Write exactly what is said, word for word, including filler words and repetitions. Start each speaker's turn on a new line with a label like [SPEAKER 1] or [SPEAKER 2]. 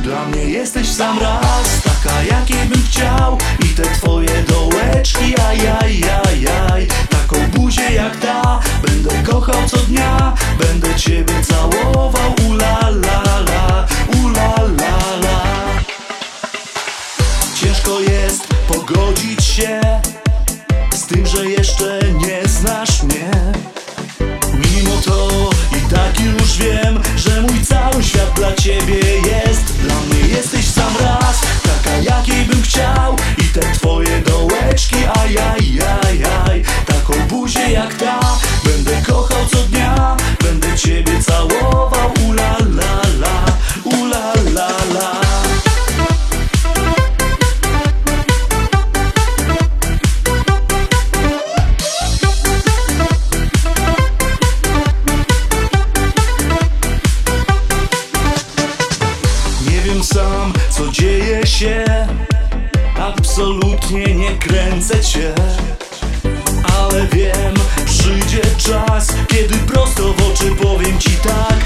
[SPEAKER 1] Dla mnie jesteś w sam raz, taka jakiej bym chciał. I te twoje dołeczki, ajajajaj. Taką buzię jak ta będę kochał co dnia. Będę ciebie całował, ulalala, ulalala. Ciężko jest pogodzić się z tym, że jeszcze nie znasz mnie. Mimo to i tak już wiem, że mój cały świat dla ciebie jest. Dla mnie jesteś w sam raz, taka jakiej bym chciał. I te twoje dołeczki, ajajajaj. Taką buzię jak ta będę kochał co dnia. Będę ciebie całował, ulalala, ulalala. Nie wiem sam, co dzieje się, absolutnie nie kręcę cię. Ale wiem, przyjdzie czas, kiedy prosto w oczy powiem ci tak.